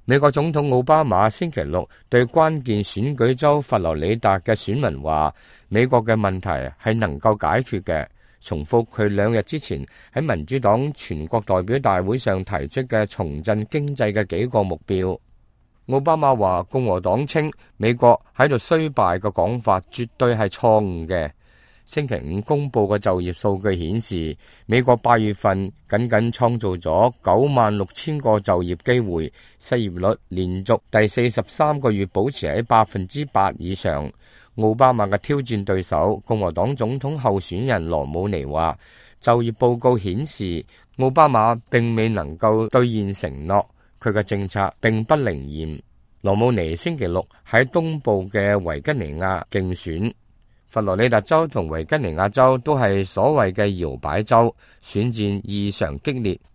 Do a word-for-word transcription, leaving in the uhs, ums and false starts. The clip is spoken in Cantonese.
美國總統奧巴馬星期六對關鍵選舉州佛羅里達嘅選民話，美國嘅問題係能夠解決嘅，重複佢兩日之前喺民主黨全國代表大會上提出嘅重振經濟嘅幾個目標。奧巴馬話，共和黨稱美國喺度衰敗嘅講法絕對係錯誤嘅。星期五公布嘅就業數據顯示，美國八月份僅僅創造咗九萬六千個就業機會，失業率連續第四十三個月保持喺百分之八以上。奧巴馬嘅挑戰對手共和黨總統候選人羅姆尼話，就業報告顯示奧巴馬並未能夠兌現承諾，佢嘅政策並不靈驗。羅姆尼星期六喺東部嘅維吉尼亞競選。佛羅里達州同維吉尼亞州都係所謂嘅搖擺州，選戰異常激烈。